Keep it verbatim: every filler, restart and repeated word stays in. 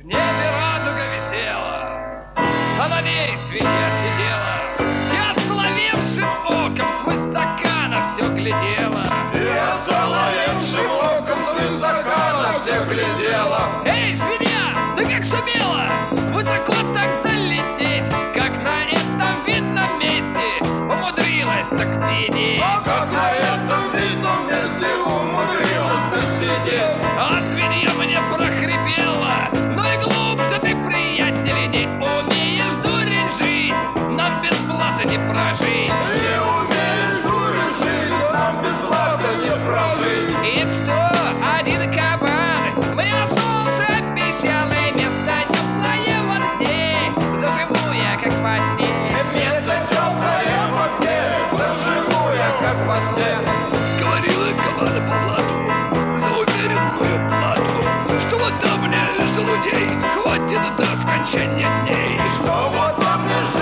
В небе радуга висела, а на ней свинья сидела, и ословевшим оком свысока на все глядела. И ословевшим оком свысока на все глядела. Эй, свинья, ты как сумела высоко так залететь, как на этом видном месте умудрилась так сидеть? А как на этом видном месте умудрилась так сидеть? А свинья мне прохрипела: ну и глубже ты, приятель, не умеешь, дурень, жить, нам без блата не прожить. Не умеешь, дурень, жить, нам без блата не прожить. И что, один кабан мне на солнце обещал, и место теплое вот где заживу я как во сне. Место теплое вот где заживу я как во сне. Говорила кабана по блату за умеренную плату, что вот там мне желудей хватит до скончания дней. Что вот там мне